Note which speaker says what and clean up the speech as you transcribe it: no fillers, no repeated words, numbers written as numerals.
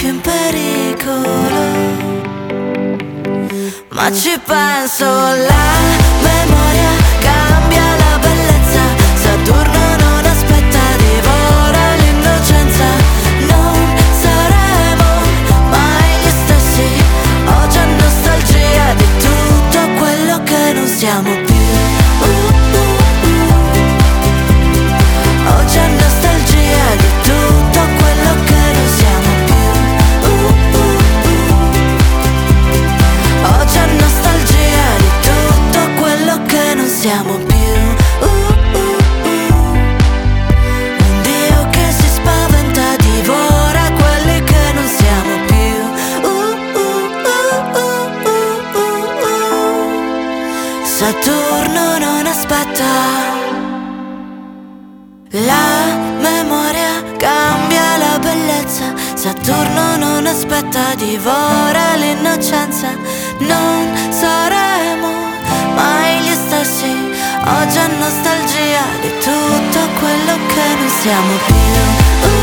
Speaker 1: più in pericolo. Ma ci penso, la memoria cambia la bellezza. Saturno non aspetta, divora l'innocenza. Non saremo mai gli stessi. Ho già nostalgia di tutto quello che non siamo più. Ho già nostalgia di tutto quello che non siamo più. Ho già nostalgia di tutto quello che non siamo più. Un Dio che si spaventa, divora quelli che non siamo più. Saturno non aspetta. La memoria cambia la bellezza. Saturno non aspetta, divora l'innocenza. Non saremo mai gli stessi. Ho già nostalgia di tutto quello che non siamo più.